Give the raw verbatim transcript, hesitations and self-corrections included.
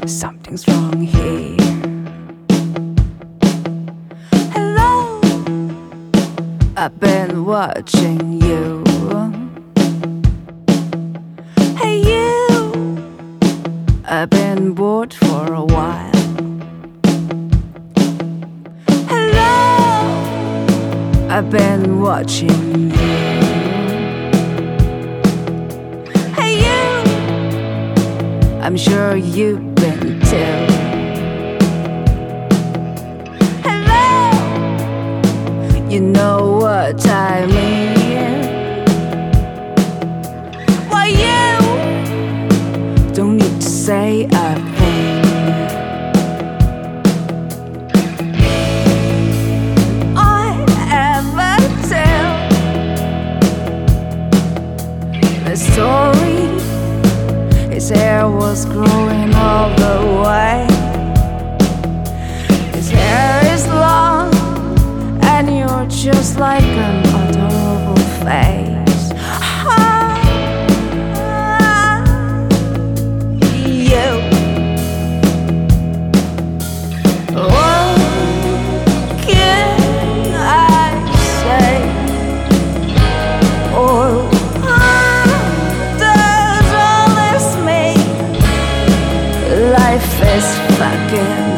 Something's wrong here. Hello, I've been watching you. Hey you, I've been bored for a while. Hello, I've been watching you. Hey you, I'm sure you've been too. Hello, you know what I mean. Why you don't need to say a thing. I ever tell a story. His hair was growing all the way. His hair is long, and you're just like an adorable face. Ah, you. What can I say? Or life is fucking